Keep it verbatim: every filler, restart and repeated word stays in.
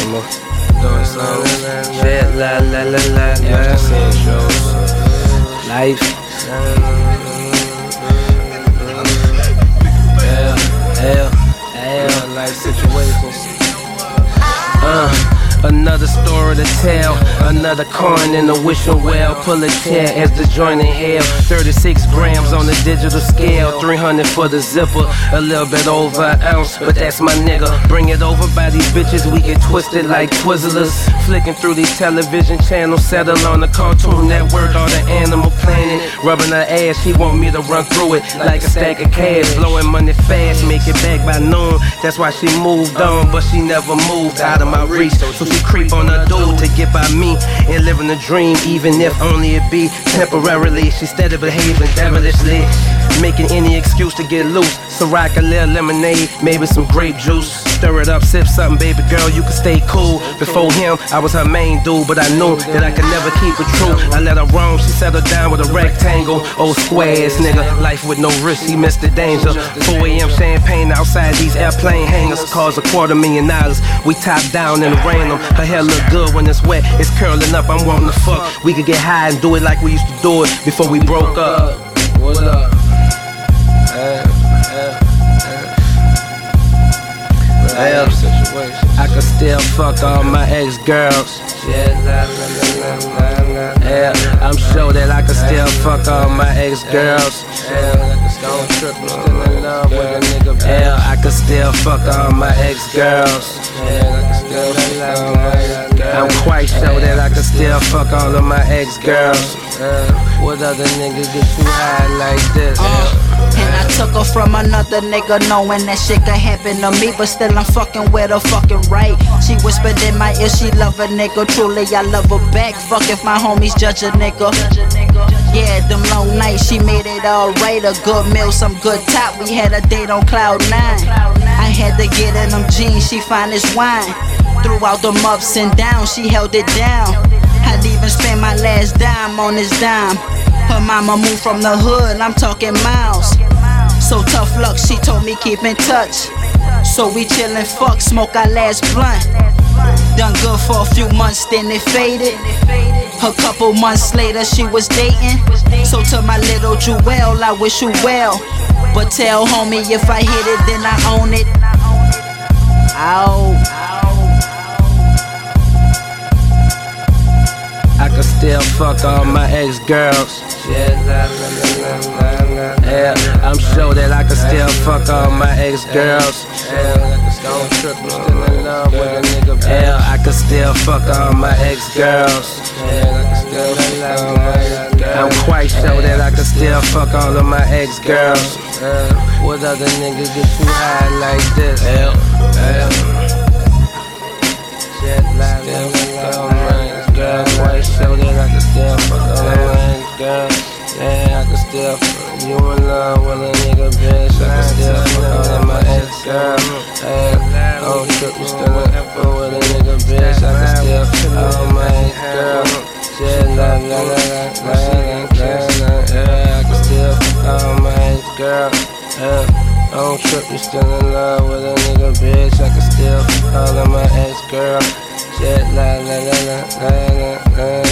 mama. Doing something. Shit, la la la la la. Yeah, I'm seeing shows. Life. Hell, Hell, hell. life situations. Uh. Another story to tell, another coin in the wishing well. Pull a chair as the joint inhale. thirty-six grams on the digital scale, three hundred for the zipper, a little bit over an ounce, but that's my nigga. Bring it over by these bitches, we get twisted like Twizzlers. Flicking through these television channels, settle on the Cartoon Network or the Animal Planet. Rubbing her ass, she want me to run through it like a stack of cash. Blowing money fast, make it back by noon. That's why she moved on, but she never moved out of my reach. So she creep on her dude to get by me and living a dream, even if only it be temporarily. She steady behaving devilishly, making any excuse to get loose. So rock a little lemonade, maybe some grape juice. Stir it up, sip something, baby girl, you can stay cool. Before him, I was her main dude, but I knew that I could never keep it true. I let her roam, she settled down with a rectangle. Old square ass nigga, life with no risk, he missed the danger. four A M champagne outside these airplane hangars, cause a quarter million dollars. We top down in the random. Her hair look good when it's wet, it's curling up, I'm wanting to fuck. We could get high and do it like we used to do it before we broke up. What up? Hey, hey, hey. Hell, I could still fuck all my ex-girls. Yeah, I'm sure that I could still fuck all my ex-girls. Yeah, I could still fuck all my ex-girls. I'm quite sure that I could still fuck all of my ex-girls. What other niggas get too high like this? Uh, and I took her from another nigga, knowing that shit could happen to me, but still I'm fucking with her fucking right. She whispered in my ear, she love a nigga. Truly, I love her back. Fuck if my homies judge a nigga. Yeah, them long nights, she made it alright. A good meal, some good top. We had a date on cloud nine. I had to get in them jeans, she fine as wine. Throughout them ups and downs, she held it down. I'd even spend my last dime on this dime. Her mama moved from the hood, I'm talking miles. So tough luck, she told me keep in touch. So we chillin', fuck, smoke our last blunt. Done good for a few months, then it faded. A couple months later, she was dating. So to my little Jewel, I wish you well. But tell homie if I hit it, then I own it. Ow. I could still fuck all my ex-girls. Yeah, I'm sure that I could still fuck all my ex-girls. Yeah, I could still fuck all my ex-girls. I'm quite sure that I could still fuck all of my ex-girls. What other niggas get too high like this? Hell, hell. Shit, like girl, quite sure that I can still fuck all of my ex-girls. Yeah, I can still fuck you in love with a nigga, bitch. I can still fuck all of my ex-girls. Hey, don't trip, you still in effort with a nigga, bitch. I can still fuck all of my ex-girls. Yeah, la la la la la la la. Yeah, I can still fuck all my ex-girls. Yeah, don't trip, you still in love with a nigga, bitch. I can still fuck all of my ex-girls. Yeah, la la la la la la la.